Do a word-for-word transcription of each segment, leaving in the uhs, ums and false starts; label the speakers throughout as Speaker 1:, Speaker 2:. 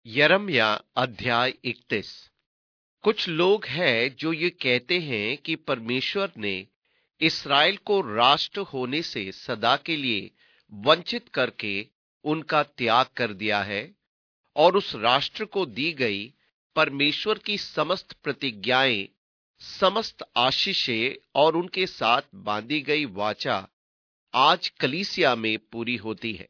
Speaker 1: यिर्मयाह अध्याय इकतीस। कुछ लोग हैं जो ये कहते हैं कि परमेश्वर ने इसराइल को राष्ट्र होने से सदा के लिए वंचित करके उनका त्याग कर दिया है और उस राष्ट्र को दी गई परमेश्वर की समस्त प्रतिज्ञाएं, समस्त आशीषें और उनके साथ बांधी गई वाचा आज कलीसिया में पूरी होती है।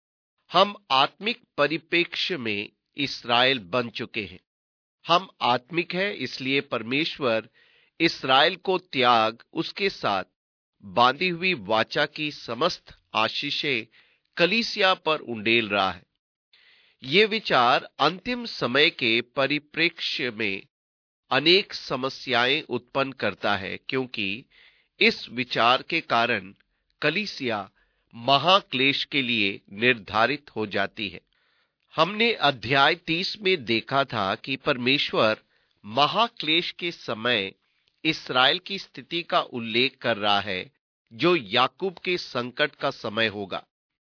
Speaker 1: हम आत्मिक परिप्रेक्ष्य में इसराइल बन चुके हैं। हम आत्मिक हैं, इसलिए परमेश्वर इसराइल को त्याग उसके साथ बांधी हुई वाचा की समस्त आशीषें कलीसिया पर उंडेल रहा है। ये विचार अंतिम समय के परिप्रेक्ष्य में अनेक समस्याएं उत्पन्न करता है, क्योंकि इस विचार के कारण कलीसिया महाक्लेश के लिए निर्धारित हो जाती है। हमने अध्याय तीस में देखा था कि परमेश्वर महाक्लेश के समय इसराइल की स्थिति का उल्लेख कर रहा है, जो याकूब के संकट का समय होगा।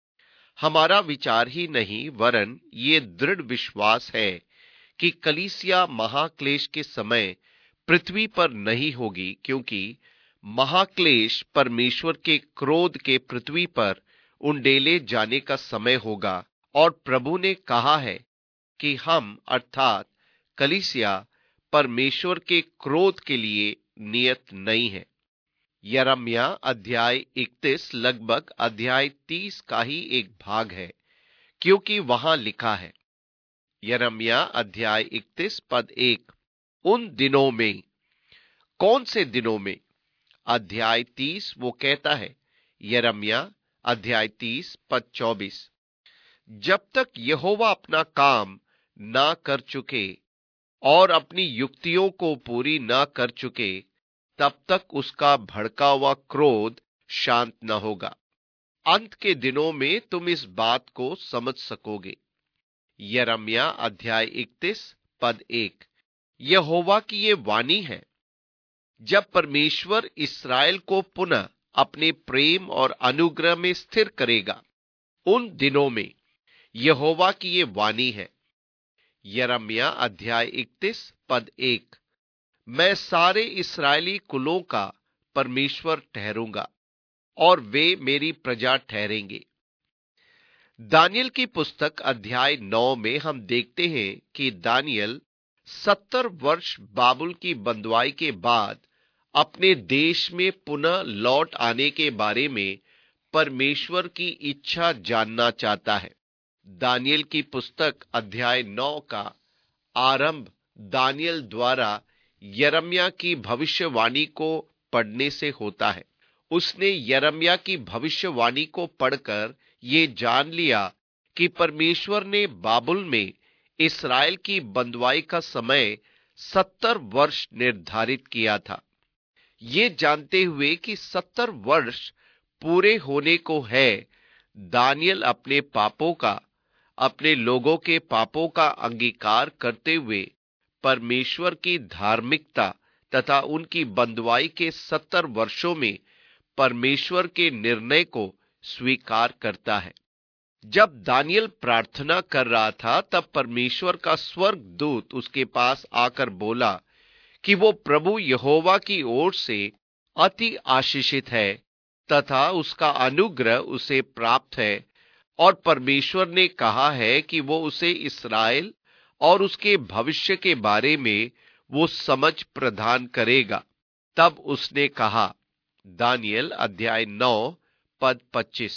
Speaker 1: हमारा विचार ही नहीं, वरन ये दृढ़ विश्वास है कि कलीसिया महाक्लेश के समय पृथ्वी पर नहीं होगी, क्योंकि महाक्लेश परमेश्वर के क्रोध के पृथ्वी पर उंडेले जाने का समय होगा। और प्रभु ने कहा है कि हम अर्थात कलीसिया परमेश्वर के क्रोध के लिए नियत नहीं है। यिर्मयाह अध्याय इकतीस लगभग अध्याय तीस का ही एक भाग है, क्योंकि वहां लिखा है, यिर्मयाह अध्याय इकतीस पद एक, उन दिनों में। कौन से दिनों में? अध्याय तीस वो कहता है, यिर्मयाह अध्याय तीस पद चौबीस, जब तक यहोवा अपना काम ना कर चुके और अपनी युक्तियों को पूरी ना कर चुके, तब तक उसका भड़का हुआ क्रोध शांत न होगा। अंत के दिनों में तुम इस बात को समझ सकोगे। यिर्मयाह अध्याय इकतीस पद एक, यहोवा की ये वाणी है, जब परमेश्वर इसराइल को पुनः अपने प्रेम और अनुग्रह में स्थिर करेगा, उन दिनों में यहोवा की ये वाणी है। यिर्मयाह अध्याय इकतीस पद एक, मैं सारे इस्राएली कुलों का परमेश्वर ठहरूंगा और वे मेरी प्रजा ठहरेंगे। दानियल की पुस्तक अध्याय नौ में हम देखते हैं कि दानियल सत्तर वर्ष बाबुल की बंदवाई के बाद अपने देश में पुनः लौट आने के बारे में परमेश्वर की इच्छा जानना चाहता है। दानियल की पुस्तक अध्याय नौ का आरंभ दानियल द्वारा यिर्मयाह की भविष्यवाणी को पढ़ने से होता है। उसने यिर्मयाह की भविष्यवाणी को पढ़कर ये जान लिया कि परमेश्वर ने बाबुल में इसराइल की बंदवाई का समय सत्तर वर्ष निर्धारित किया था। ये जानते हुए कि सत्तर वर्ष पूरे होने को है, दानियल अपने पापों का, अपने लोगों के पापों का अंगीकार करते हुए परमेश्वर की धार्मिकता तथा उनकी बंदवाई के सत्तर वर्षों में परमेश्वर के निर्णय को स्वीकार करता है। जब दानियल प्रार्थना कर रहा था, तब परमेश्वर का स्वर्गदूत उसके पास आकर बोला कि वो प्रभु यहोवा की ओर से अति आशीषित है तथा उसका अनुग्रह उसे प्राप्त है, और परमेश्वर ने कहा है कि वो उसे इसराइल और उसके भविष्य के बारे में वो समझ प्रदान करेगा। तब उसने कहा, दानियल अध्याय नौ पद पच्चीस,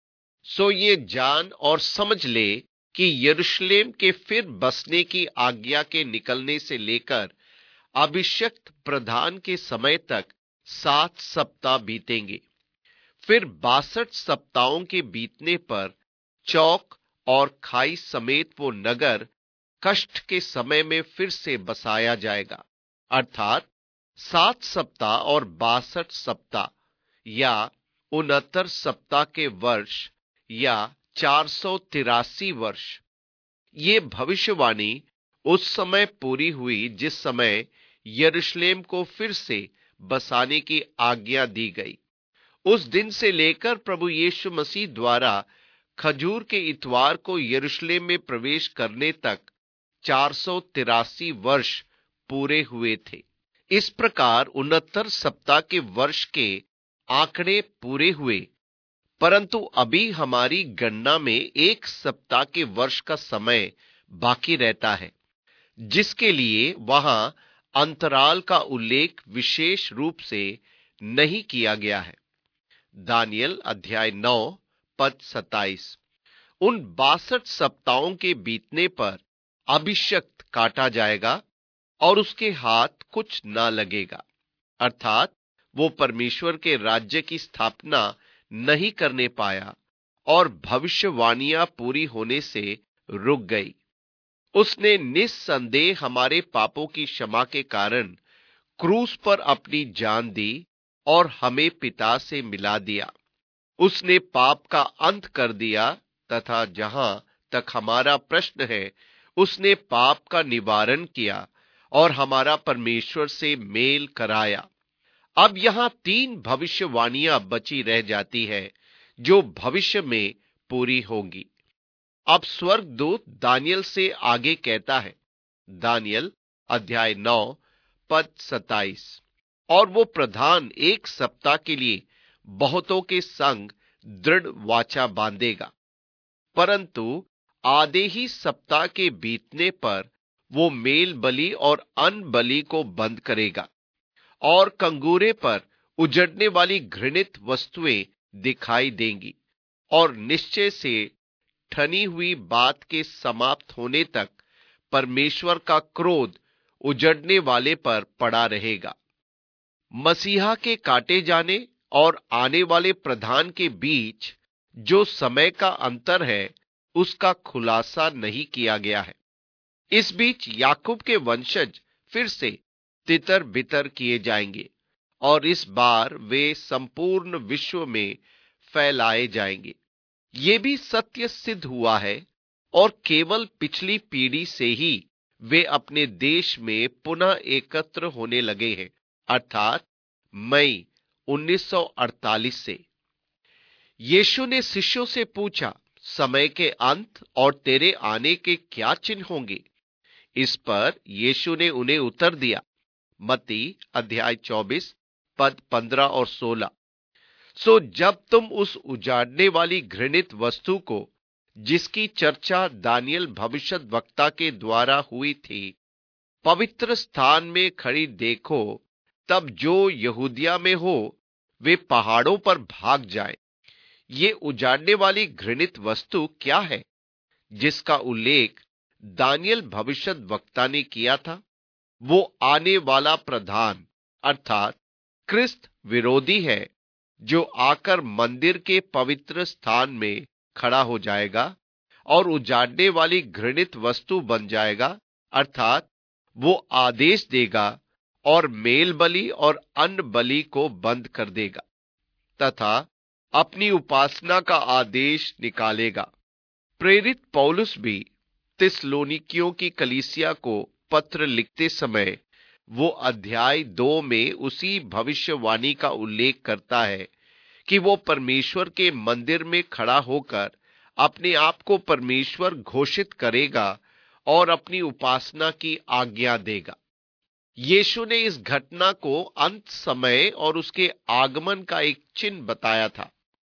Speaker 1: सो ये जान और समझ ले कि यरूशलेम के फिर बसने की आज्ञा के निकलने से लेकर अभिषिक्त प्रधान के समय तक सात सप्ताह बीतेंगे। फिर बासठ सप्ताहों के बीतने पर चौक और खाई समेत वो नगर कष्ट के समय में फिर से बसाया जाएगा। अर्थात सात सप्ताह और बासठ सप्ताह या उनहत्तर सप्ताह के वर्ष या चार सौ तिरासी वर्ष। ये भविष्यवाणी उस समय पूरी हुई जिस समय यरूशलेम को फिर से बसाने की आज्ञा दी गई। उस दिन से लेकर प्रभु यीशु मसीह द्वारा खजूर के इतवार को यरूशलेम में प्रवेश करने तक चार सौ तिरासी वर्ष पूरे हुए थे। इस प्रकार उनहत्तर सप्ताह के वर्ष के आंकड़े पूरे हुए, परंतु अभी हमारी गणना में एक सप्ताह के वर्ष का समय बाकी रहता है, जिसके लिए वहां अंतराल का उल्लेख विशेष रूप से नहीं किया गया है। दानियल अध्याय नौ पद सत्ताईस। उन बासठ सप्ताहों के बीतने पर अभिषक्त काटा जाएगा और उसके हाथ कुछ ना लगेगा, अर्थात वो परमेश्वर के राज्य की स्थापना नहीं करने पाया और भविष्यवाणियां पूरी होने से रुक गई। उसने निस्संदेह हमारे पापों की क्षमा के कारण क्रूस पर अपनी जान दी और हमें पिता से मिला दिया। उसने पाप का अंत कर दिया तथा जहां तक हमारा प्रश्न है, उसने पाप का निवारण किया और हमारा परमेश्वर से मेल कराया। अब यहां तीन भविष्यवाणियां बची रह जाती है जो भविष्य में पूरी होंगी। अब स्वर्गदूत दानियल से आगे कहता है, दानियल अध्याय नौ पद सत्ताईस, और वो प्रधान एक सप्ताह के लिए बहुतों के संग दृढ़ वाचा बांधेगा, परंतु आधे ही सप्ताह के बीतने पर वो मेल बलि और अन्न बलि को बंद करेगा और कंगूरे पर उजड़ने वाली घृणित वस्तुएं दिखाई देंगी और निश्चय से ठनी हुई बात के समाप्त होने तक परमेश्वर का क्रोध उजड़ने वाले पर पड़ा रहेगा। मसीहा के काटे जाने और आने वाले प्रधान के बीच जो समय का अंतर है, उसका खुलासा नहीं किया गया है। इस बीच याकूब के वंशज फिर से तितर बितर किए जाएंगे और इस बार वे संपूर्ण विश्व में फैलाए जाएंगे। ये भी सत्य सिद्ध हुआ है और केवल पिछली पीढ़ी से ही वे अपने देश में पुनः एकत्र होने लगे हैं, अर्थात मई उन्नीस सौ अड़तालीस से। यीशु ने शिष्यों से पूछा, समय के अंत और तेरे आने के क्या चिन्ह होंगे? इस पर यीशु ने उन्हें उत्तर दिया, मत्ती अध्याय चौबीस पद पंद्रह और सोलह। सो जब तुम उस उजाड़ने वाली घृणित वस्तु को, जिसकी चर्चा दानियल भविष्यद्वक्ता के द्वारा हुई थी, पवित्र स्थान में खड़ी देखो, तब जो यहूदिया में हो वे पहाड़ों पर भाग जाए। ये उजाड़ने वाली घृणित वस्तु क्या है जिसका उल्लेख दानियल भविष्यद्वक्ता ने किया था? वो आने वाला प्रधान अर्थात क्रिस्त विरोधी है, जो आकर मंदिर के पवित्र स्थान में खड़ा हो जाएगा और उजाड़ने वाली घृणित वस्तु बन जाएगा, अर्थात वो आदेश देगा और मेल बलि और अन्न बलि को बंद कर देगा तथा अपनी उपासना का आदेश निकालेगा। प्रेरित पौलुस भी थिस्सलुनीकियों की कलीसिया को पत्र लिखते समय वो अध्याय दो में उसी भविष्यवाणी का उल्लेख करता है कि वो परमेश्वर के मंदिर में खड़ा होकर अपने आप को परमेश्वर घोषित करेगा और अपनी उपासना की आज्ञा देगा। यीशु ने इस घटना को अंत समय और उसके आगमन का एक चिन्ह बताया था।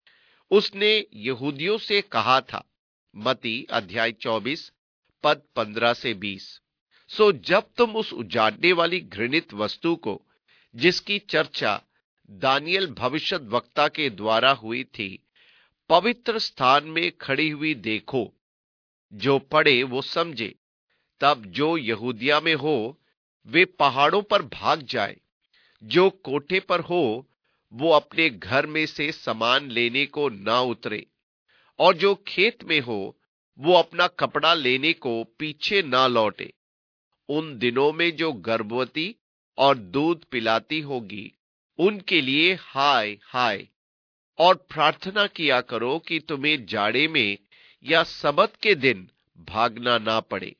Speaker 1: उसने यहूदियों से कहा था, मत्ती अध्याय चौबीस पद पंद्रह से बीस, सो जब तुम उस उजाड़ने वाली घृणित वस्तु को, जिसकी चर्चा दानियल भविष्यद्वक्ता के द्वारा हुई थी, पवित्र स्थान में खड़ी हुई देखो, जो पढ़े वो समझे, तब जो यहूदिया में हो वे पहाड़ों पर भाग जाए, जो कोठे पर हो वो अपने घर में से सामान लेने को ना उतरे, और जो खेत में हो वो अपना कपड़ा लेने को पीछे ना लौटे। उन दिनों में जो गर्भवती और दूध पिलाती होगी, उनके लिए हाय हाय, और प्रार्थना किया करो कि तुम्हें जाड़े में या सबत के दिन भागना ना पड़े।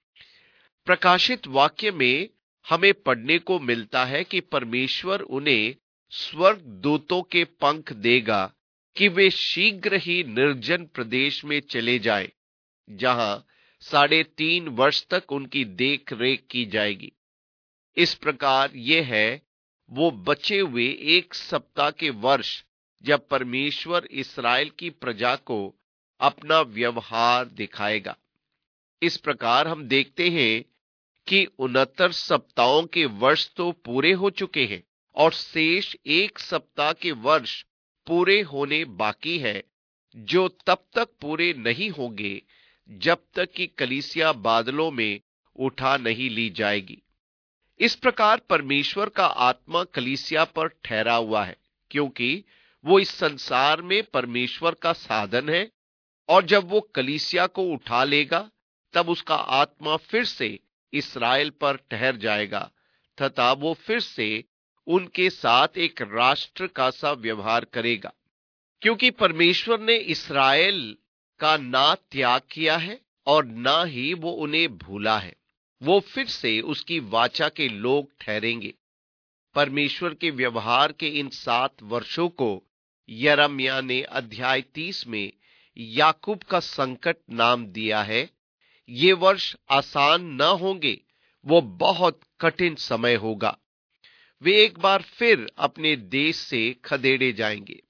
Speaker 1: प्रकाशित वाक्य में हमें पढ़ने को मिलता है कि परमेश्वर उन्हें स्वर्ग दूतों के पंख देगा कि वे शीघ्र ही निर्जन प्रदेश में चले जाएं, जहां साढ़े तीन वर्ष तक उनकी देख रेख की जाएगी। इस प्रकार ये है वो बचे हुए एक सप्ताह के वर्ष जब परमेश्वर इस्राएल की प्रजा को अपना व्यवहार दिखाएगा। इस प्रकार हम देखते हैं कि उनहत्तर सप्ताहों के वर्ष तो पूरे हो चुके हैं और शेष एक सप्ताह के वर्ष पूरे होने बाकी है, जो तब तक पूरे नहीं होंगे जब तक कि कलीसिया बादलों में उठा नहीं ली जाएगी। इस प्रकार परमेश्वर का आत्मा कलीसिया पर ठहरा हुआ है, क्योंकि वो इस संसार में परमेश्वर का साधन है, और जब वो कलीसिया को उठा लेगा तब उसका आत्मा फिर से इस्राएल पर ठहर जाएगा तथा वो फिर से उनके साथ एक राष्ट्र का सा व्यवहार करेगा। क्योंकि परमेश्वर ने इस्राएल का ना त्याग किया है और ना ही वो उन्हें भूला है, वो फिर से उसकी वाचा के लोग ठहरेंगे। परमेश्वर के व्यवहार के इन सात वर्षों को यिर्मयाह ने अध्याय तीस में याकूब का संकट नाम दिया है। ये वर्ष आसान न होंगे, वो बहुत कठिन समय होगा। वे एक बार फिर अपने देश से खदेड़े जाएंगे।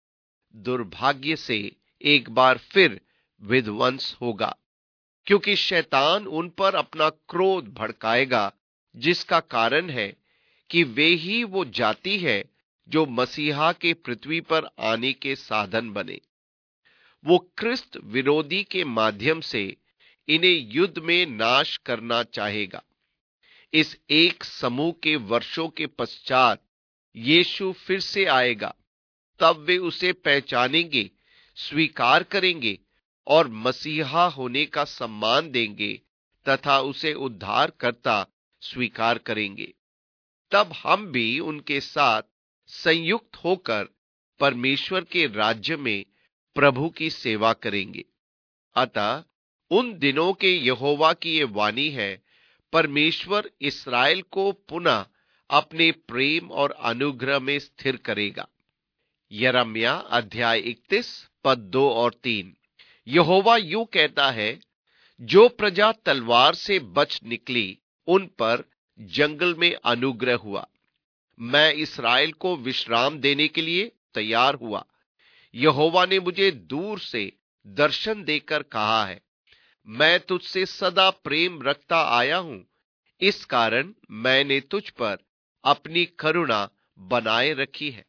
Speaker 1: दुर्भाग्य से एक बार फिर विध्वंस होगा, क्योंकि शैतान उन पर अपना क्रोध भड़काएगा, जिसका कारण है कि वे ही वो जाति है जो मसीहा के पृथ्वी पर आने के साधन बने। वो क्रिस्त विरोधी के माध्यम से इन्हें युद्ध में नाश करना चाहेगा। इस एक समूह के वर्षों के पश्चात यीशु फिर से आएगा, तब वे उसे पहचानेंगे, स्वीकार करेंगे और मसीहा होने का सम्मान देंगे तथा उसे उद्धारकर्ता स्वीकार करेंगे। तब हम भी उनके साथ संयुक्त होकर परमेश्वर के राज्य में प्रभु की सेवा करेंगे। अतः उन दिनों के यहोवा की ये वाणी है, परमेश्वर इस्राएल को पुनः अपने प्रेम और अनुग्रह में स्थिर करेगा। यिर्मयाह अध्याय इकतीस पद दो और तीन। यहोवा यूं कहता है, जो प्रजा तलवार से बच निकली उन पर जंगल में अनुग्रह हुआ। मैं इस्राएल को विश्राम देने के लिए तैयार हुआ। यहोवा ने मुझे दूर से दर्शन देकर कहा है, मैं तुझसे सदा प्रेम रखता आया हूं, इस कारण मैंने तुझ पर अपनी करुणा बनाए रखी है।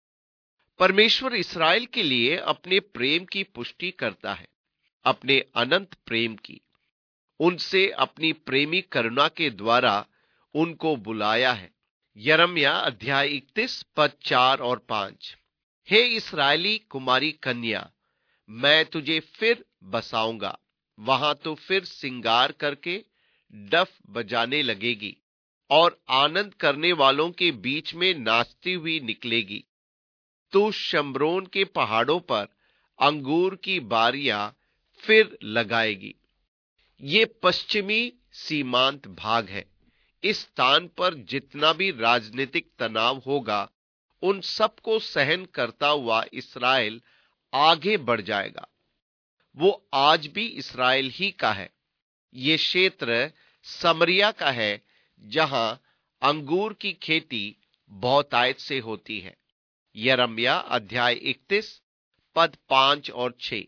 Speaker 1: परमेश्वर इस्राएल के लिए अपने प्रेम की पुष्टि करता है, अपने अनंत प्रेम की। उनसे अपनी प्रेमी करुणा के द्वारा उनको बुलाया है। यिर्मयाह अध्याय इकतीस पद चार और पांच। हे इस्राएली कुमारी कन्या, मैं तुझे फिर बसाऊंगा, वहां तो फिर सिंगार करके डफ बजाने लगेगी और आनंद करने वालों के बीच में नाचती हुई निकलेगी। तू शम्रोन के पहाड़ों पर अंगूर की बारियां फिर लगाएगी। ये पश्चिमी सीमांत भाग है। इस स्थान पर जितना भी राजनीतिक तनाव होगा, उन सबको सहन करता हुआ इस्राएल आगे बढ़ जाएगा। वो आज भी इस्राएल ही का है। ये क्षेत्र समरिया का है, जहां अंगूर की खेती बहुतायत से होती है। यिर्मयाह अध्याय इकतीस पद पांच और छह।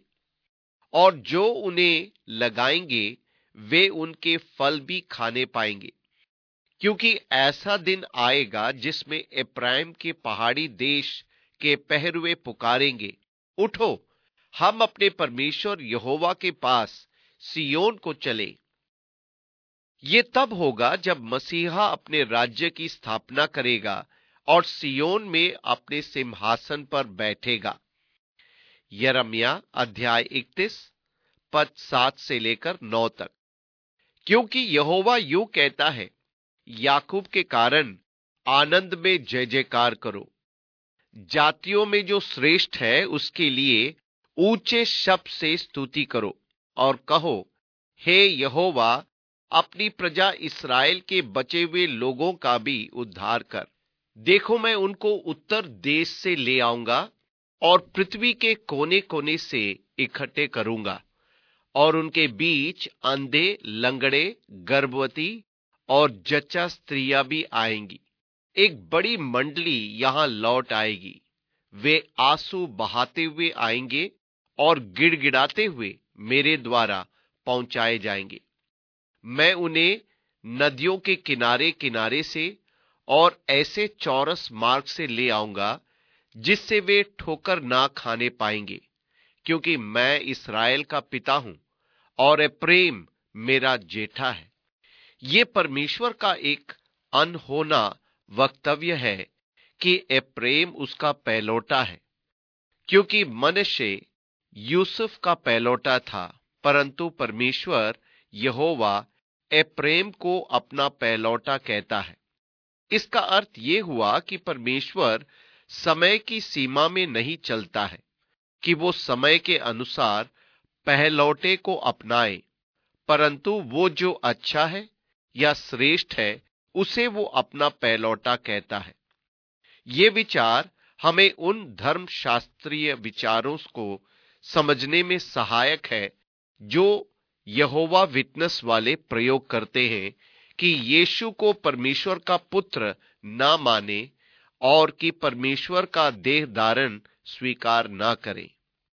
Speaker 1: और जो उन्हें लगाएंगे वे उनके फल भी खाने पाएंगे, क्योंकि ऐसा दिन आएगा जिसमें एप्रैम के पहाड़ी देश के पहरुए पुकारेंगे, उठो, हम अपने परमेश्वर यहोवा के पास सियोन को चले। ये तब होगा जब मसीहा अपने राज्य की स्थापना करेगा और सियोन में अपने सिंहासन पर बैठेगा। यिर्मयाह अध्याय इकतीस पद सात से लेकर नौ तक। क्योंकि यहोवा यूं कहता है, याकूब के कारण आनंद में जय जयकार करो, जातियों में जो श्रेष्ठ है उसके लिए ऊंचे शब्द से स्तुति करो और कहो, हे यहोवा, अपनी प्रजा इस्राएल के बचे हुए लोगों का भी उद्धार कर। देखो, मैं उनको उत्तर देश से ले आऊंगा और पृथ्वी के कोने कोने से इकट्ठे करूंगा। और उनके बीच अंधे, लंगड़े, गर्भवती और जच्चा स्त्रियां भी आएंगी। एक बड़ी मंडली यहां लौट आएगी। वे आंसू बहाते हुए आएंगे और गिड़गिड़ाते हुए मेरे द्वारा पहुंचाए जाएंगे। मैं उन्हें नदियों के किनारे किनारे से और ऐसे चौरस मार्ग से ले आऊंगा जिससे वे ठोकर ना खाने पाएंगे, क्योंकि मैं इस्राएल का पिता हूं और एप्रैम मेरा जेठा है। ये परमेश्वर का एक अनहोना वक्तव्य है कि एप्रैम उसका पहलौटा है, क्योंकि मनुष्य यूसुफ का पहलौटा था, परंतु परमेश्वर यहोवा एप्रैम को अपना पहलौटा कहता है। इसका अर्थ यह हुआ कि परमेश्वर समय की सीमा में नहीं चलता है कि वो समय के अनुसार पहलौटे को अपनाए, परंतु वो जो अच्छा है या श्रेष्ठ है उसे वो अपना पहलौटा कहता है। ये विचार हमें उन धर्मशास्त्रीय विचारों को समझने में सहायक है जो यहोवा विटनेस वाले प्रयोग करते हैं कि यीशु को परमेश्वर का पुत्र ना माने और कि परमेश्वर का देह धारण स्वीकार ना करें।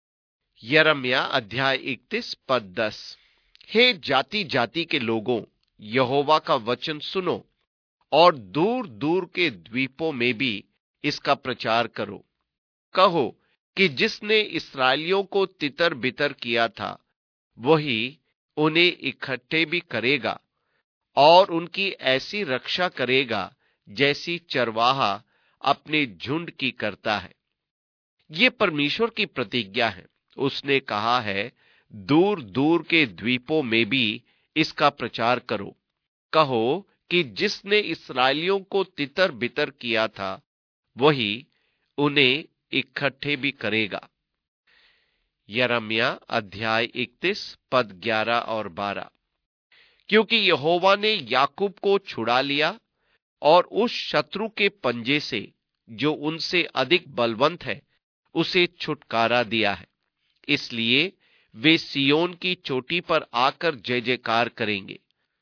Speaker 1: यिर्मयाह अध्याय इकतीस पद दस। हे जाति जाति के लोगों, यहोवा का वचन सुनो और दूर दूर के द्वीपों में भी इसका प्रचार करो। कहो कि जिसने इस्राएलियों को तितर बितर किया था वही उन्हें इकट्ठे भी करेगा और उनकी ऐसी रक्षा करेगा जैसी चरवाहा अपने झुंड की करता है। ये परमेश्वर की प्रतिज्ञा है। उसने कहा है, दूर दूर के द्वीपों में भी इसका प्रचार करो। कहो कि जिसने इस्राएलियों को तितर बितर किया था वही उन्हें इकट्ठे भी करेगा। यिर्मयाह अध्याय इकतीस पद ग्यारह और बारह। क्योंकि यहोवा ने याकूब को छुड़ा लिया और उस शत्रु के पंजे से जो उनसे अधिक बलवंत है उसे छुटकारा दिया है, इसलिए वे सियोन की चोटी पर आकर जय जयकार करेंगे।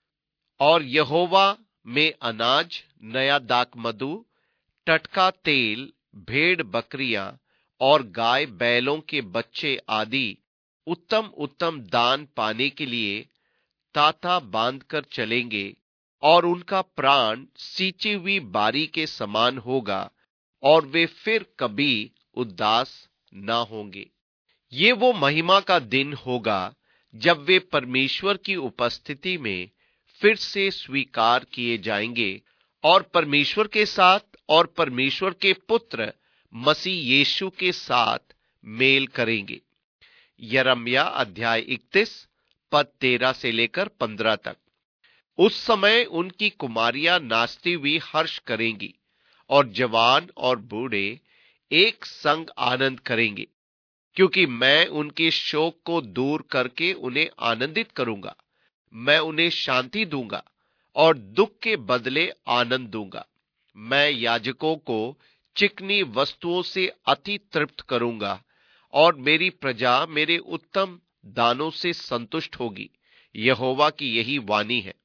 Speaker 1: और यहोवा में अनाज, नया दाखमधु, टटका तेल, भेड़ बकरियां और गाय बैलों के बच्चे आदि उत्तम उत्तम दान पाने के लिए ताता बांधकर चलेंगे और उनका प्राण सींची हुई बारी के समान होगा और वे फिर कभी उदास ना होंगे। ये वो महिमा का दिन होगा जब वे परमेश्वर की उपस्थिति में फिर से स्वीकार किए जाएंगे और परमेश्वर के साथ और परमेश्वर के पुत्र मसीह यीशु के साथ मेल करेंगे। यिर्मयाह अध्याय इकतीस पद तेरह से लेकर पंद्रह तक। उस समय उनकी कुमारियां नाचती हुई हर्ष करेंगी और जवान और बूढ़े एक संग आनंद करेंगे, क्योंकि मैं उनके शोक को दूर करके उन्हें आनंदित करूंगा। मैं उन्हें शांति दूंगा और दुख के बदले आनंद दूंगा। मैं याजकों को चिकनी वस्तुओं से अति तृप्त करूंगा और मेरी प्रजा मेरे उत्तम दानों से संतुष्ट होगी। यहोवा की यही वाणी है।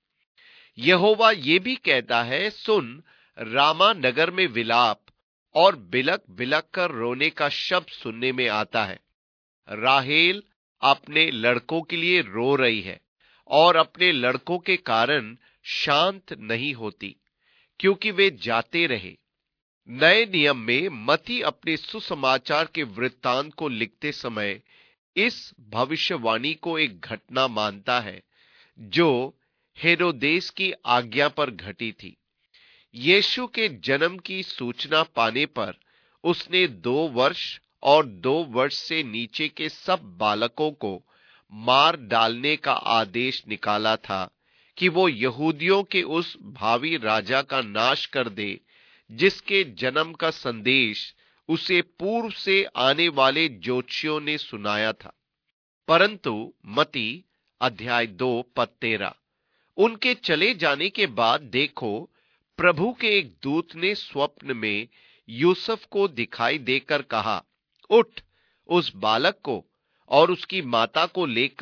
Speaker 1: यहोवा ये भी कहता है, सुन, रामा नगर में विलाप और बिलक बिलक कर रोने का शब्द सुनने में आता है। राहेल अपने लड़कों के लिए रो रही है और अपने लड़कों के कारण शांत नहीं होती, क्योंकि वे जाते रहे। नए नियम में मत्ती अपने सुसमाचार के वृत्तांत को लिखते समय इस भविष्यवाणी को एक घटना मानता है जो हेरोदेस की आज्ञा पर घटी थी। यीशु के जन्म की सूचना पाने पर उसने दो वर्ष और दो वर्ष से नीचे के सब बालकों को मार डालने का आदेश निकाला था कि वो यहूदियों के उस भावी राजा का नाश कर दे जिसके जन्म का संदेश उसे पूर्व से आने वाले ज्योतिषियों ने सुनाया था। परंतु मत्ती अध्याय दो पद तेरह। उनके चले जाने के बाद देखो, प्रभु के एक दूत ने स्वप्न में यूसुफ को दिखाई देकर कहा, उठ, उस बालक को और उसकी माता को लेकर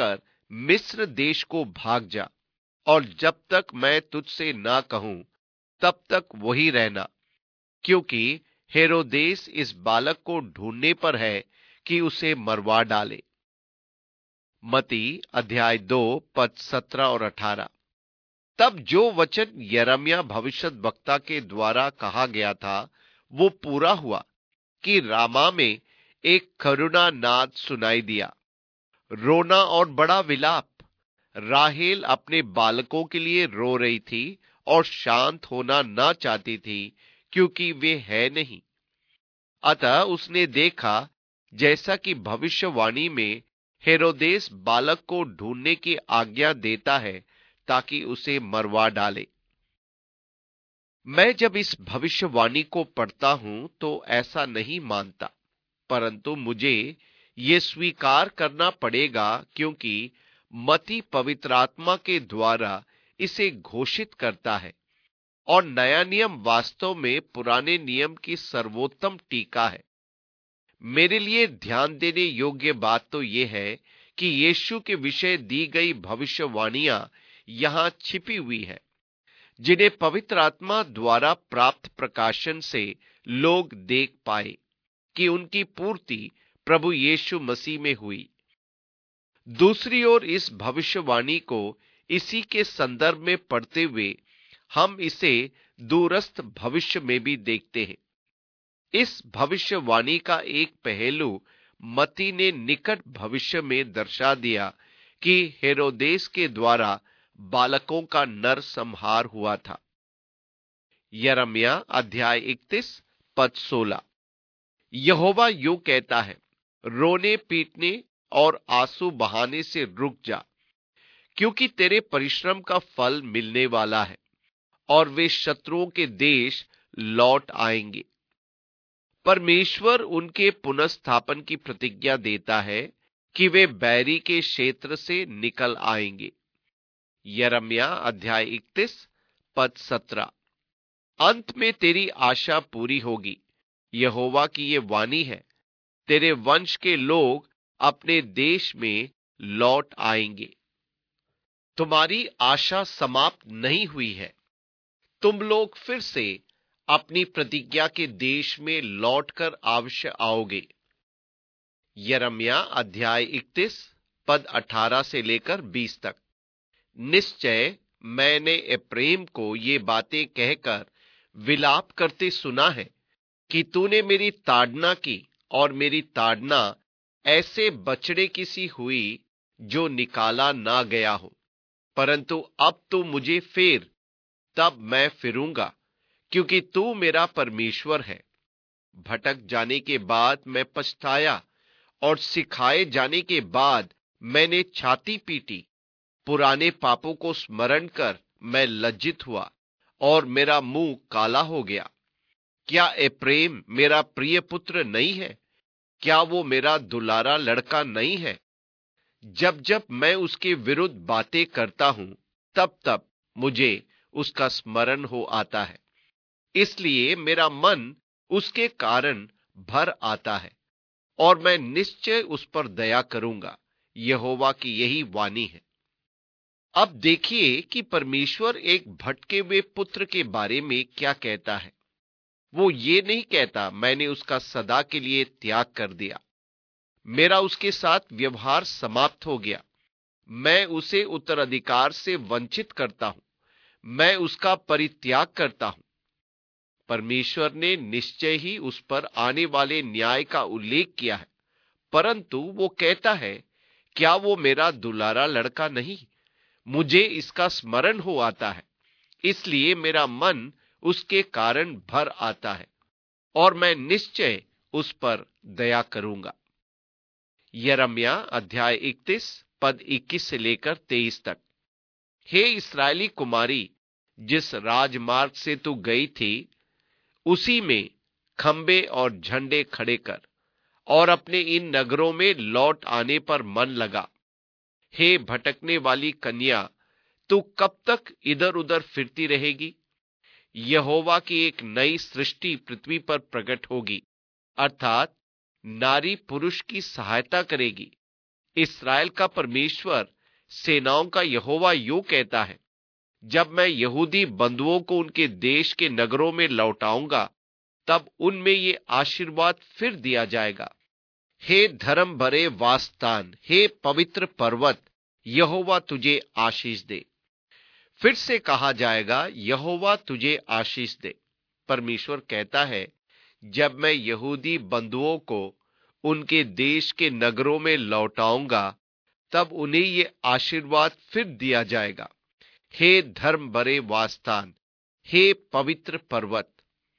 Speaker 1: मिस्र देश को भाग जा, और जब तक मैं तुझसे ना कहूं तब तक वही रहना, क्योंकि हेरोदेस इस बालक को ढूंढने पर है कि उसे मरवा डाले। मती अध्याय दो पद सत्रह और अठारह। तब जो वचन यिर्मयाह भविष्यद्वक्ता के द्वारा कहा गया था वो पूरा हुआ कि रामा में एक करुणा नाद सुनाई दिया, रोना और बड़ा विलाप। राहेल अपने बालकों के लिए रो रही थी और शांत होना ना चाहती थी, क्योंकि वे है नहीं। अतः उसने देखा जैसा कि भविष्यवाणी में हेरोदेस बालक को ढूंढने की आज्ञा देता है ताकि उसे मरवा डाले। मैं जब इस भविष्यवाणी को पढ़ता हूं तो ऐसा नहीं मानता, परंतु मुझे ये स्वीकार करना पड़ेगा, क्योंकि मती पवित्र आत्मा के द्वारा इसे घोषित करता है, और नया नियम वास्तव में पुराने नियम की सर्वोत्तम टीका है। मेरे लिए ध्यान देने योग्य बात तो यह है कि यीशु के विषय दी गई भविष्यवाणियां यहां छिपी हुई है, जिन्हें पवित्र आत्मा द्वारा प्राप्त प्रकाशन से लोग देख पाए कि उनकी पूर्ति प्रभु यीशु मसीह में हुई। दूसरी ओर इस भविष्यवाणी को इसी के संदर्भ में पढ़ते हुए हम इसे दूरस्थ भविष्य में भी देखते हैं। इस भविष्यवाणी का एक पहलू मती ने निकट भविष्य में दर्शा दिया कि हेरोदेस के द्वारा बालकों का नरसंहार हुआ था। यिर्मयाह अध्याय इकतीस पद सोलह। यहोवा यूं कहता है, रोने पीटने और आंसू बहाने से रुक जा, क्योंकि तेरे परिश्रम का फल मिलने वाला है और वे शत्रुओं के देश लौट आएंगे। परमेश्वर उनके पुनर्स्थापन की प्रतिज्ञा देता है कि वे बैरी के क्षेत्र से निकल आएंगे। यिर्मयाह अध्याय इकतीस पद सत्रह। अंत में तेरी आशा पूरी होगी, यहोवा की ये वाणी है, तेरे वंश के लोग अपने देश में लौट आएंगे। तुम्हारी आशा समाप्त नहीं हुई है, तुम लोग फिर से अपनी प्रतिज्ञा के देश में लौटकर अवश्य आओगे। यिर्मयाह अध्याय इकतीस पद अठारह से लेकर बीस तक। निश्चय मैंने एप्रैम को ये बातें कहकर विलाप करते सुना है कि तूने मेरी ताड़ना की, और मेरी ताड़ना ऐसे बछड़े की सी हुई जो निकाला ना गया हो, परंतु अब तू मुझे फेर, तब मैं फिरूंगा, क्योंकि तू मेरा परमेश्वर है। भटक जाने के बाद मैं पछताया, और सिखाए जाने के बाद मैंने छाती पीटी। पुराने पापों को स्मरण कर मैं लज्जित हुआ, और मेरा मुंह काला हो गया। क्या एप्रैम मेरा प्रिय पुत्र नहीं है? क्या वो मेरा दुलारा लड़का नहीं है? जब जब मैं उसके विरुद्ध बातें करता हूं, तब तब मुझे उसका स्मरण हो आता है। इसलिए मेरा मन उसके कारण भर आता है, और मैं निश्चय उस पर दया करूंगा। यहोवा की यही वाणी है। अब देखिए कि परमेश्वर एक भटके हुए पुत्र के बारे में क्या कहता है। वो ये नहीं कहता मैंने उसका सदा के लिए त्याग कर दिया, मेरा उसके साथ व्यवहार समाप्त हो गया, मैं उसे उत्तराधिकार से वंचित करता हूं, मैं उसका परित्याग करता हूं। परमेश्वर ने निश्चय ही उस पर आने वाले न्याय का उल्लेख किया है, परंतु वो कहता है, क्या वो मेरा दुलारा लड़का नहीं? मुझे इसका स्मरण हो आता है, इसलिए मेरा मन उसके कारण भर आता है, और मैं निश्चय उस पर दया करूंगा। यिर्मयाह अध्याय इकतीस पद इक्कीस से लेकर तेईस तक। हे इस्राएली कुमारी, जिस राजमार्ग से तू गई थी उसी में खंबे और झंडे खड़े कर, और अपने इन नगरों में लौट आने पर मन लगा। हे भटकने वाली कन्या, तू कब तक इधर उधर फिरती रहेगी? यहोवा की एक नई सृष्टि पृथ्वी पर प्रकट होगी, अर्थात नारी पुरुष की सहायता करेगी। इस्राएल का परमेश्वर सेनाओं का यहोवा यूं कहता है, जब मैं यहूदी बंधुओं को उनके देश के नगरों में लौटाऊंगा, तब उनमें ये आशीर्वाद फिर दिया जाएगा। हे धर्म भरे वासस्थान, हे पवित्र पर्वत, यहोवा तुझे आशीष दे। फिर से कहा जाएगा, यहोवा तुझे आशीष दे। परमेश्वर कहता है, जब मैं यहूदी बंधुओं को उनके देश के नगरों में लौटाऊंगा, तब उन्हें ये आशीर्वाद फिर दिया जाएगा। हे धर्म भरे वासस्थान, हे पवित्र पर्वत।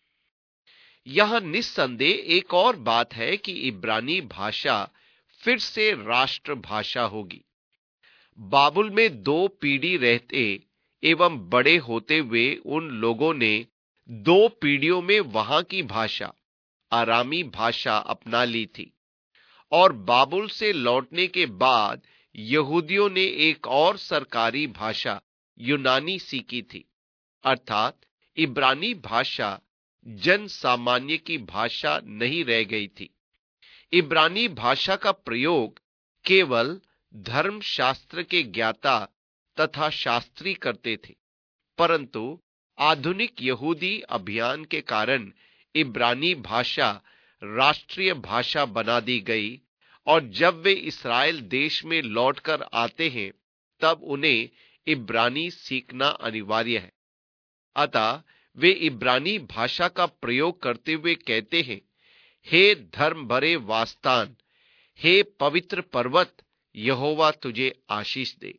Speaker 1: यह निस्संदेह एक और बात है कि इब्रानी भाषा फिर से राष्ट्र भाषा होगी। बाबुल में दो पीढ़ी रहते एवं बड़े होते हुए उन लोगों ने दो पीढ़ियों में वहां की भाषा, आरामी भाषा अपना ली थी, और बाबुल से लौटने के बाद यहूदियों ने एक और सरकारी भाषा, यूनानी सीखी थी। अर्थात इब्रानी भाषा जन सामान्य की भाषा नहीं रह गई थी। इब्रानी भाषा का प्रयोग केवल धर्मशास्त्र के ज्ञाता तथा शास्त्री करते थे, परंतु आधुनिक यहूदी अभियान के कारण इब्रानी भाषा राष्ट्रीय भाषा बना दी गई, और जब वे इस्राएल देश में लौटकर आते हैं, तब उन्हें इब्रानी सीखना अनिवार्य है। अतः वे इब्रानी भाषा का प्रयोग करते हुए कहते हैं, हे धर्म भरे वासस्थान, हे पवित्र पर्वत, यहोवा तुझे आशीष दे।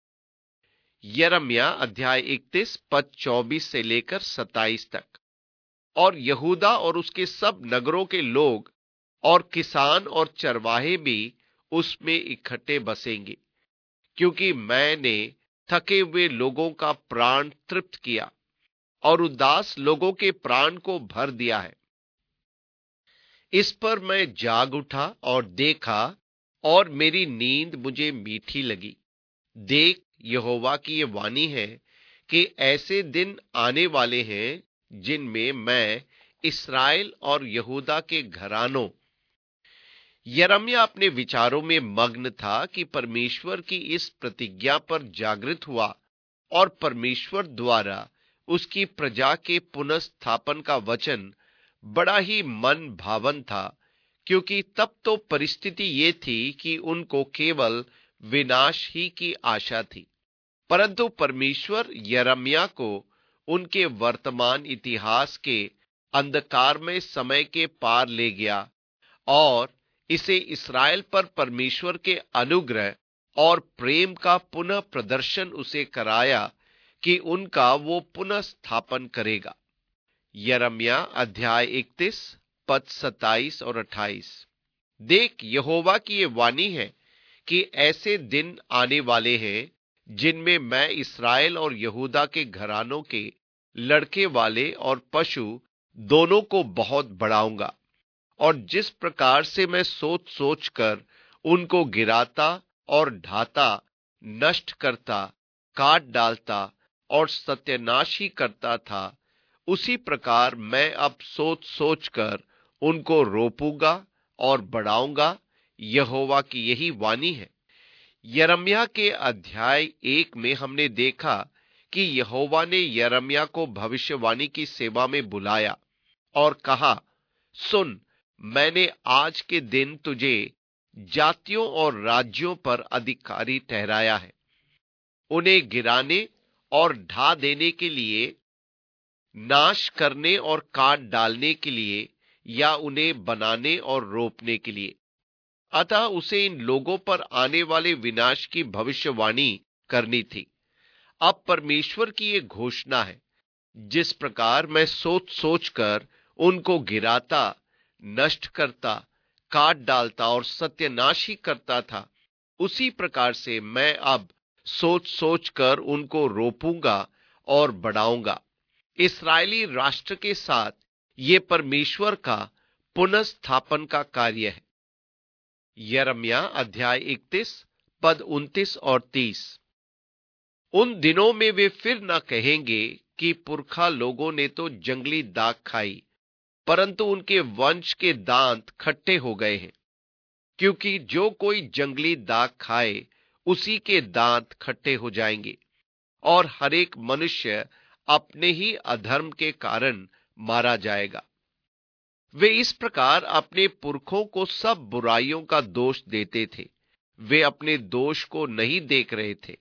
Speaker 1: यिर्मयाह अध्याय इकतीस पद चौबीस से लेकर सत्ताईस तक। और यहूदा और उसके सब नगरों के लोग और किसान और चरवाहे भी उसमें इकट्ठे बसेंगे, क्योंकि मैंने थके हुए लोगों का प्राण तृप्त किया और उदास लोगों के प्राण को भर दिया है। इस पर मैं जाग उठा और देखा, और मेरी नींद मुझे मीठी लगी। देख, यहोवा की ये वाणी है कि ऐसे दिन आने वाले हैं जिनमें मैं इस्राएल और यहूदा के घरानों। यिर्मयाह अपने विचारों में मग्न था कि परमेश्वर की इस प्रतिज्ञा पर जागृत हुआ, और परमेश्वर द्वारा उसकी प्रजा के पुनर्स्थापन का वचन बड़ा ही मन भावन था, क्योंकि तब तो परिस्थिति ये थी कि उनको केवल विनाश ही की आशा थी। परंतु परमेश्वर यिर्मयाह को उनके वर्तमान इतिहास के अंधकारमय समय के पार ले गया, और इसे इस्राएल पर परमेश्वर के अनुग्रह और प्रेम का पुनः प्रदर्शन उसे कराया कि उनका वो पुनः स्थापन करेगा। यिर्मयाह अध्याय इकतीस पद सत्ताईस और अट्ठाईस। देख, यहोवा की ये वाणी है कि ऐसे दिन आने वाले हैं जिनमें मैं इस्राएल और यहूदा के घरानों के लड़के वाले और पशु दोनों को बहुत बढ़ाऊंगा, और जिस प्रकार से मैं सोच सोच कर उनको गिराता और ढाता, नष्ट करता, काट डालता और सत्यानाशी करता था, उसी प्रकार मैं अब सोच सोच कर उनको रोपूंगा और बढ़ाऊंगा। यहोवा की यही वाणी है। यिर्मयाह के अध्याय एक में हमने देखा कि यहोवा ने यिर्मयाह को भविष्यवाणी की सेवा में बुलाया और कहा, सुन, मैंने आज के दिन तुझे जातियों और राज्यों पर अधिकारी ठहराया है, उन्हें गिराने और ढा देने के लिए, नाश करने और काट डालने के लिए, या उन्हें बनाने और रोपने के लिए। अतः उसे इन लोगों पर आने वाले विनाश की भविष्यवाणी करनी थी। अब परमेश्वर की ये घोषणा है, जिस प्रकार मैं सोच सोच कर उनको गिराता, नष्ट करता, काट डालता और सत्यानाशी करता था, उसी प्रकार से मैं अब सोच सोच कर उनको रोपूंगा और बढ़ाऊंगा। इस्राएली राष्ट्र के साथ ये परमेश्वर का पुनर्स्थापन का कार्य है। यिर्मयाह अध्याय इकतीस पद उनतीस और तीस। उन दिनों में वे फिर न कहेंगे कि पुरखा लोगों ने तो जंगली दाख खाई, परंतु उनके वंश के दांत खट्टे हो गए हैं, क्योंकि जो कोई जंगली दाख खाए उसी के दांत खट्टे हो जाएंगे और हर एक मनुष्य अपने ही अधर्म के कारण मारा जाएगा। वे इस प्रकार अपने पुरखों को सब बुराइयों का दोष देते थे। वे अपने दोष को नहीं देख रहे थे।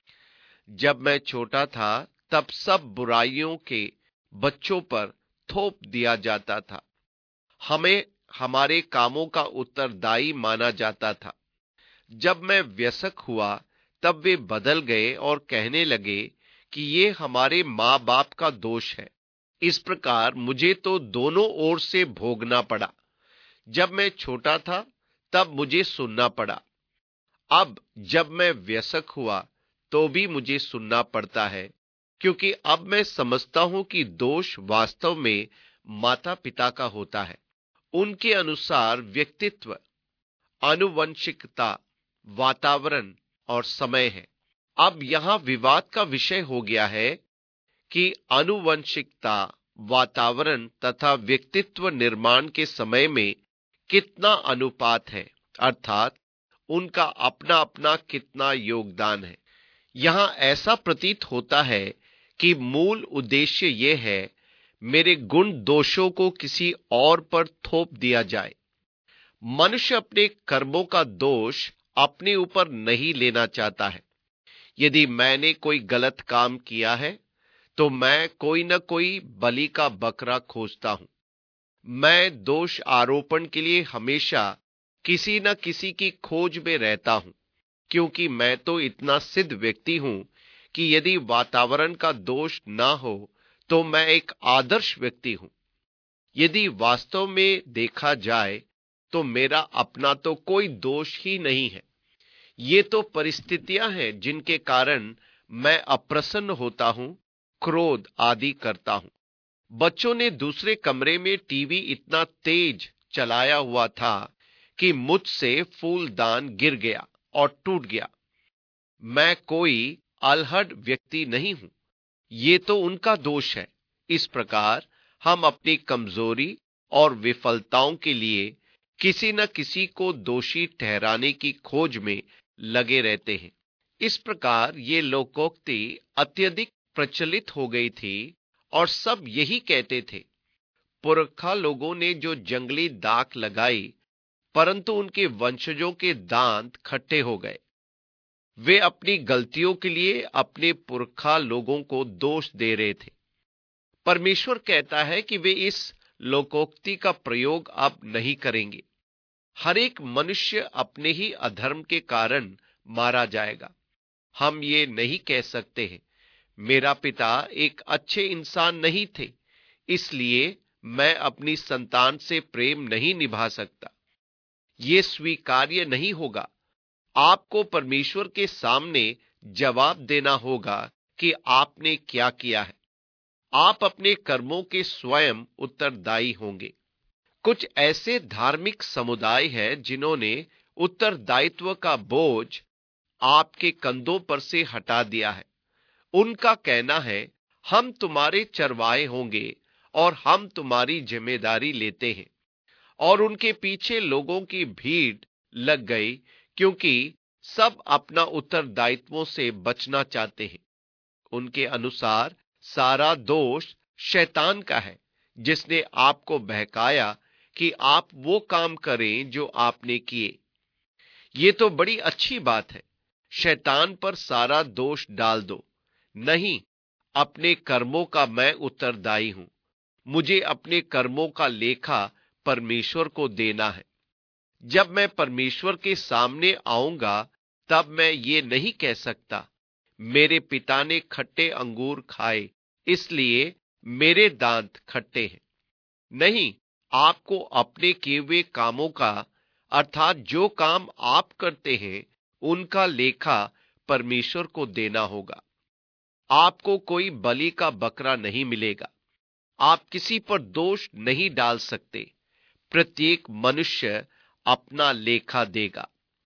Speaker 1: जब मैं छोटा था तब सब बुराइयों के बच्चों पर थोप दिया जाता था। हमें हमारे कामों का उत्तरदायी माना जाता था। जब मैं वयस्क हुआ तब वे बदल गए और कहने लगे कि ये हमारे माँ बाप का दोष है। इस प्रकार मुझे तो दोनों ओर से भोगना पड़ा। जब मैं छोटा था तब मुझे सुनना पड़ा। अब जब मैं वयस्क हुआ तो भी मुझे सुनना पड़ता है, क्योंकि अब मैं समझता हूं कि दोष वास्तव में माता पिता का होता है। उनके अनुसार व्यक्तित्व, आनुवंशिकता, वातावरण और समय है। अब यहां विवाद का विषय हो गया है कि आनुवंशिकता, वातावरण तथा व्यक्तित्व निर्माण के समय में कितना अनुपात है, अर्थात उनका अपना अपना कितना योगदान है। यहां ऐसा प्रतीत होता है कि मूल उद्देश्य यह है मेरे गुण दोषों को किसी और पर थोप दिया जाए। मनुष्य अपने कर्मों का दोष अपने ऊपर नहीं लेना चाहता है। यदि मैंने कोई गलत काम किया है तो मैं कोई न कोई बलि का बकरा खोजता हूं। मैं दोष आरोपण के लिए हमेशा किसी न किसी की खोज में रहता हूं, क्योंकि मैं तो इतना सिद्ध व्यक्ति हूं कि यदि वातावरण का दोष ना हो तो मैं एक आदर्श व्यक्ति हूं। यदि वास्तव में देखा जाए तो मेरा अपना तो कोई दोष ही नहीं है। ये तो परिस्थितियां हैं जिनके कारण मैं अप्रसन्न होता हूं, क्रोध आदि करता हूं। बच्चों ने दूसरे कमरे में टीवी इतना तेज चलाया हुआ था कि मुझसे फूलदान गिर गया और टूट गया। मैं कोई अलहड़ व्यक्ति नहीं हूं, ये तो उनका दोष है। इस प्रकार हम अपनी कमजोरी और विफलताओं के लिए किसी न किसी को दोषी ठहराने की खोज में लगे रहते हैं। इस प्रकार ये लोकोक्ति अत्यधिक प्रचलित हो गई थी और सब यही कहते थे। पुरखा लोगों ने जो जंगली दाख लगाई, परंतु उनके वंशजों के दांत खट्टे हो गए। वे अपनी गलतियों के लिए अपने पुरखा लोगों को दोष दे रहे थे। परमेश्वर कहता है कि वे इस लोकोक्ति का प्रयोग अब नहीं करेंगे। हर एक मनुष्य अपने ही अधर्म के कारण मारा जाएगा। हम ये नहीं कह सकते हैं, मेरा पिता एक अच्छे इंसान नहीं थे, इसलिए मैं अपनी संतान से प्रेम नहीं निभा सकता। ये स्वीकार्य नहीं होगा। आपको परमेश्वर के सामने जवाब देना होगा कि आपने क्या किया है। आप अपने कर्मों के स्वयं उत्तरदायी होंगे। कुछ ऐसे धार्मिक समुदाय हैं जिन्होंने उत्तरदायित्व का बोझ आपके कंधों पर से हटा दिया है। उनका कहना है, हम तुम्हारे चरवाहे होंगे और हम तुम्हारी जिम्मेदारी लेते हैं। और उनके पीछे लोगों की भीड़ लग गई, क्योंकि सब अपना उत्तरदायित्वों से बचना चाहते हैं। उनके अनुसार सारा दोष शैतान का है, जिसने आपको बहकाया कि आप वो काम करें जो आपने किए। ये तो बड़ी अच्छी बात है, शैतान पर सारा दोष डाल दो। नहीं, अपने कर्मों का मैं उत्तरदायी हूं। मुझे अपने कर्मों का लेखा परमेश्वर को देना है। जब मैं परमेश्वर के सामने आऊंगा तब मैं ये नहीं कह सकता, मेरे पिता ने खट्टे अंगूर खाए इसलिए मेरे दांत खट्टे हैं। नहीं, आपको अपने किए हुए कामों का, अर्थात जो काम आप करते हैं, उनका लेखा परमेश्वर को देना होगा। आपको कोई बलि का बकरा नहीं मिलेगा। आप किसी पर दोष नहीं डाल सकते। प्रत्येक मनुष्य अपना लेखा देगा।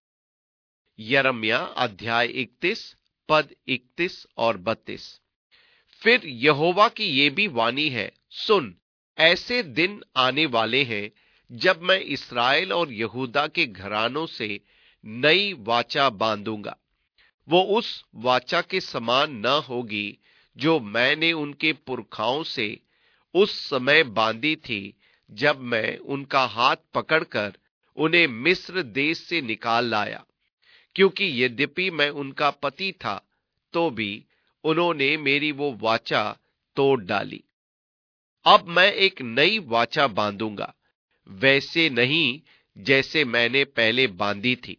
Speaker 1: यिर्मयाह अध्याय इकतीस पद इकतीस और बत्तीस। फिर यहोवा की ये भी वाणी है, सुन, ऐसे दिन आने वाले हैं जब मैं इस्राएल और यहूदा के घरानों से नई वाचा बांधूंगा। वो उस वाचा के समान न होगी जो मैंने उनके पुरखाओं से उस समय बांधी थी, जब मैं उनका हाथ पकड़कर उन्हें मिस्र देश से निकाल लाया। क्योंकि यद्यपि मैं उनका पति था, तो भी उन्होंने मेरी वो वाचा तोड़ डाली। अब मैं एक नई वाचा बांधूंगा, वैसे नहीं जैसे मैंने पहले बांधी थी।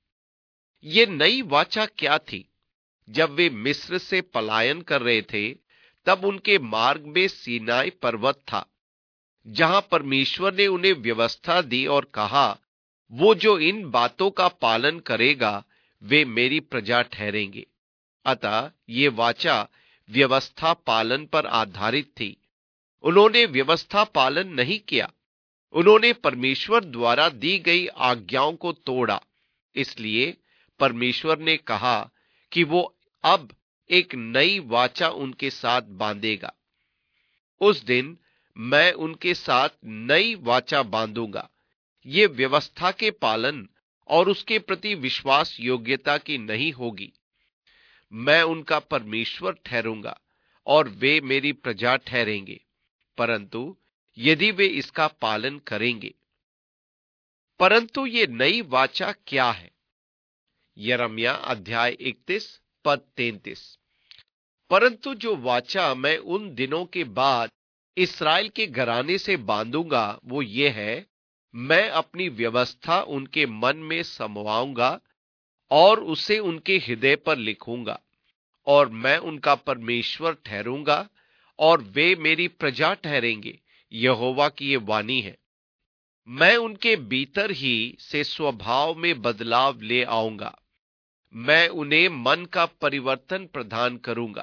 Speaker 1: ये नई वाचा क्या थी? जब वे मिस्र से पलायन कर रहे थे, तब उनके मार्ग में सीनाई पर्वत था, जहां परमेश्वर ने उन्हें व्यवस्था दी और कहा, वो जो इन बातों का पालन करेगा वे मेरी प्रजा ठहरेंगे। अतः ये वाचा व्यवस्था पालन पर आधारित थी। उन्होंने व्यवस्था पालन नहीं किया। उन्होंने परमेश्वर द्वारा दी गई आज्ञाओं को तोड़ा। इसलिए परमेश्वर ने कहा कि वो अब एक नई वाचा उनके साथ बांधेगा। उस दिन मैं उनके साथ नई वाचा बांधूंगा। ये व्यवस्था के पालन और उसके प्रति विश्वास योग्यता की नहीं होगी। मैं उनका परमेश्वर ठहरूंगा और वे मेरी प्रजा ठहरेंगे, परंतु यदि वे इसका पालन करेंगे। परंतु ये नई वाचा क्या है? यिर्मयाह अध्याय इकतीस पद तैंतीस। परंतु जो वाचा मैं उन दिनों के बाद इस्राएल के घराने से बांधूंगा वो ये है, मैं अपनी व्यवस्था उनके मन में समवाऊंगा और उसे उनके हृदय पर लिखूंगा, और मैं उनका परमेश्वर ठहरूंगा और वे मेरी प्रजा ठहरेंगे। यहोवा की ये वाणी है। मैं उनके भीतर ही से स्वभाव में बदलाव ले आऊंगा। मैं उन्हें मन का परिवर्तन प्रदान करूंगा।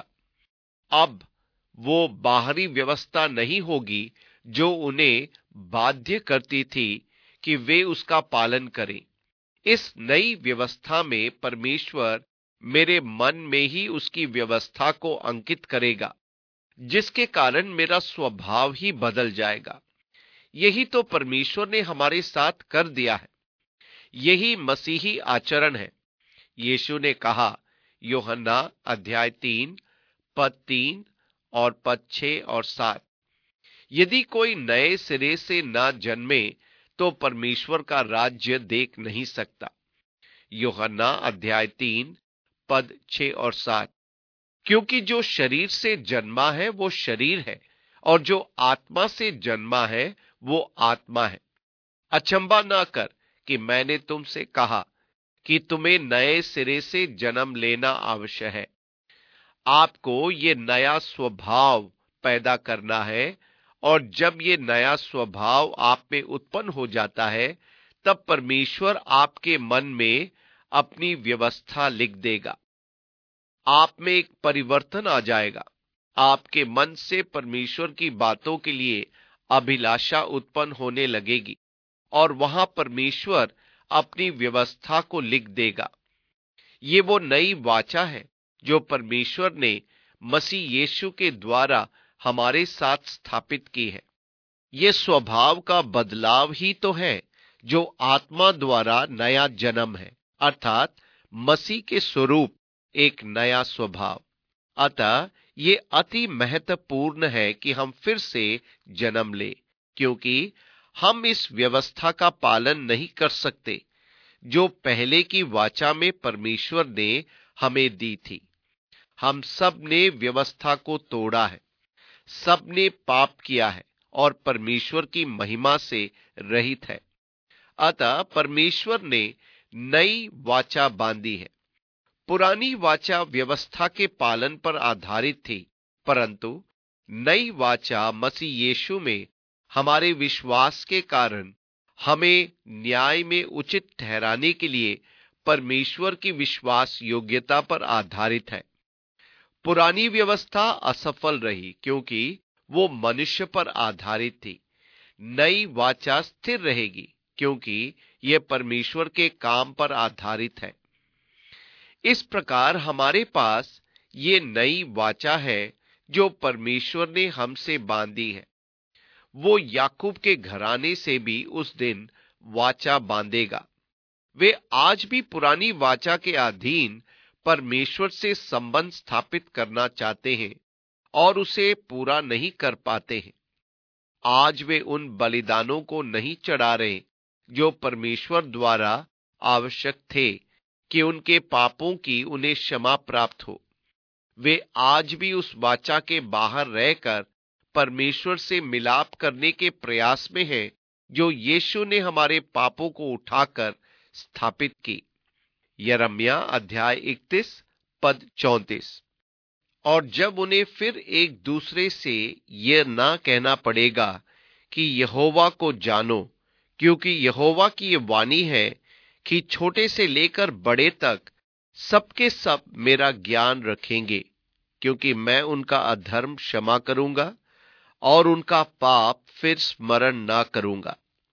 Speaker 1: अब वो बाहरी व्यवस्था नहीं होगी जो उन्हें बाध्य करती थी कि वे उसका पालन करें। इस नई व्यवस्था में परमेश्वर मेरे मन में ही उसकी व्यवस्था को अंकित करेगा, जिसके कारण मेरा स्वभाव ही बदल जाएगा। यही तो परमेश्वर ने हमारे साथ कर दिया है। यही मसीही आचरण है। यीशु ने कहा, यूहन्ना अध्याय तीन पद तीन और पद छह और सात, यदि कोई नए सिरे से ना जन्मे तो परमेश्वर का राज्य देख नहीं सकता। यूहन्ना अध्याय तीन पद छह और सात। क्योंकि जो शरीर से जन्मा है वो शरीर है, और जो आत्मा से जन्मा है वो आत्मा है। अचंभा ना कर कि मैंने तुमसे कहा कि तुम्हें नए सिरे से जन्म लेना आवश्यक है। आपको ये नया स्वभाव पैदा करना है, और जब ये नया स्वभाव आप में उत्पन्न हो जाता है, तब परमेश्वर आपके मन में अपनी व्यवस्था लिख देगा। आप में एक परिवर्तन आ जाएगा। आपके मन से परमेश्वर की बातों के लिए अभिलाषा उत्पन्न होने लगेगी, और वहां परमेश्वर अपनी व्यवस्था को लिख देगा। ये वो नई वाचा है जो परमेश्वर ने मसीह यीशु के द्वारा हमारे साथ स्थापित की है। ये स्वभाव का बदलाव ही तो है जो आत्मा द्वारा नया जन्म है, अर्थात मसीह के स्वरूप एक नया स्वभाव। अतः ये अति महत्वपूर्ण है कि हम फिर से जन्म ले, क्योंकि हम इस व्यवस्था का पालन नहीं कर सकते जो पहले की वाचा में परमेश्वर ने हमें दी थी। हम सब ने व्यवस्था को तोड़ा है। सब ने पाप किया है और परमेश्वर की महिमा से रहित है। अतः परमेश्वर ने नई वाचा बांधी है। पुरानी वाचा व्यवस्था के पालन पर आधारित थी, परंतु नई वाचा मसीह यीशु में हमारे विश्वास के कारण हमें न्याय में उचित ठहराने के लिए परमेश्वर की विश्वास योग्यता पर आधारित है। पुरानी व्यवस्था असफल रही क्योंकि वो मनुष्य पर आधारित थी। नई वाचा स्थिर रहेगी क्योंकि यह परमेश्वर के काम पर आधारित है। इस प्रकार हमारे पास ये नई वाचा है जो परमेश्वर ने हमसे बांधी है। वो याकूब के घराने से भी उस दिन वाचा बांधेगा। वे आज भी पुरानी वाचा के अधीन परमेश्वर से संबंध स्थापित करना चाहते हैं और उसे पूरा नहीं कर पाते हैं। आज वे उन बलिदानों को नहीं चढ़ा रहे जो परमेश्वर द्वारा आवश्यक थे कि उनके पापों की उन्हें क्षमा प्राप्त हो। वे आज भी उस वाचा के बाहर रहकर परमेश्वर से मिलाप करने के प्रयास में हैं, जो यीशु ने हमारे पापों को उठाकर स्थापित की। यिर्मयाह अध्याय इकतीस पद चौंतीस। और जब उन्हें फिर एक दूसरे से यह ना कहना पड़ेगा कि यहोवा को जानो, क्योंकि यहोवा की यह वाणी है कि छोटे से लेकर बड़े तक सबके सब मेरा ज्ञान रखेंगे, क्योंकि मैं उनका अधर्म क्षमा करूंगा और उनका पाप फिर स्मरण ना करूंगा।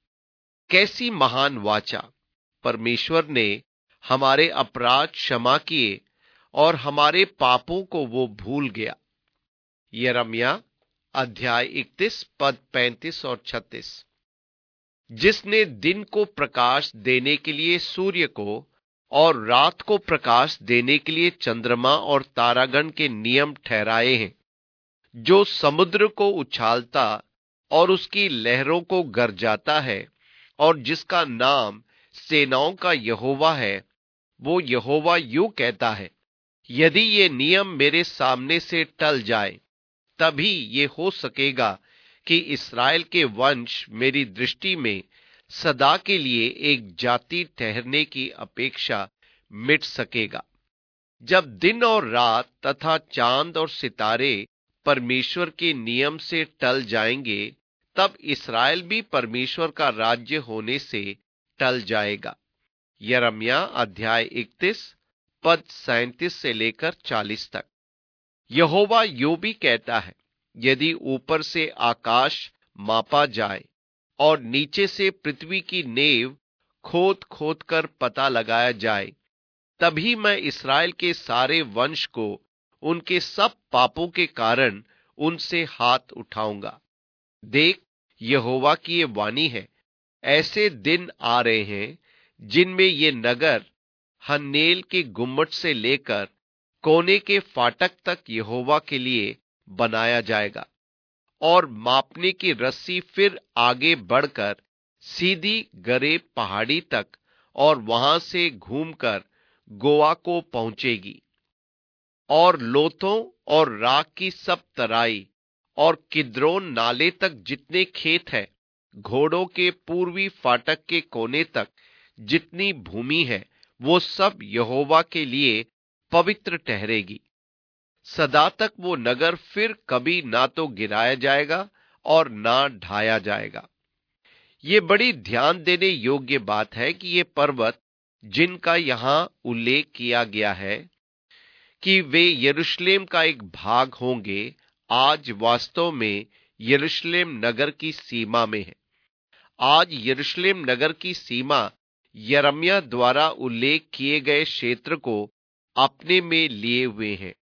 Speaker 1: कैसी महान वाचा! परमेश्वर ने हमारे अपराध क्षमा किए और हमारे पापों को वो भूल गया। यिर्मयाह अध्याय इकतीस पद पैंतीस और छत्तीस। जिसने दिन को प्रकाश देने के लिए सूर्य को और रात को प्रकाश देने के लिए चंद्रमा और तारागण के नियम ठहराए हैं, जो समुद्र को उछालता और उसकी लहरों को गरजाता है, और जिसका नाम सेनाओं का यहोवा है, वो यहोवा यूं कहता है, यदि ये नियम मेरे सामने से टल जाए, तभी ये हो सकेगा कि इस्राएल के वंश मेरी दृष्टि में सदा के लिए एक जाति ठहरने की अपेक्षा मिट सकेगा। जब दिन और रात तथा चांद और सितारे परमेश्वर के नियम से टल जाएंगे, तब इस्राएल भी परमेश्वर का राज्य होने से टल जाएगा। यिर्मयाह अध्याय इकतीस पद सैंतीस से लेकर चालीस तक। यहोवा यो भी कहता है, यदि ऊपर से आकाश मापा जाए और नीचे से पृथ्वी की नेव खोद खोद कर पता लगाया जाए, तभी मैं इस्राएल के सारे वंश को उनके सब पापों के कारण उनसे हाथ उठाऊंगा। देख, यहोवा की ये वाणी है, ऐसे दिन आ रहे हैं जिनमें ये नगर हन्नेल के गुम्मट से लेकर कोने के फाटक तक यहोवा के लिए बनाया जाएगा, और मापने की रस्सी फिर आगे बढ़कर सीधी गरे पहाड़ी तक और वहां से घूमकर गोवा को पहुंचेगी। और लोथों और राख की सब तराई और किद्रोन नाले तक जितने खेत हैं, घोड़ों के पूर्वी फाटक के कोने तक जितनी भूमि है, वो सब यहोवा के लिए पवित्र ठहरेगी। सदा तक वो नगर फिर कभी ना तो गिराया जाएगा और ना ढाया जाएगा। ये बड़ी ध्यान देने योग्य बात है कि ये पर्वत जिनका यहाँ उल्लेख किया गया है कि वे यरूशलेम का एक भाग होंगे, आज वास्तव में यरूशलेम नगर की सीमा में है। आज यरूशलेम नगर की सीमा यिर्मयाह द्वारा उल्लेख किए गए क्षेत्र को अपने में लिए हुए हैं।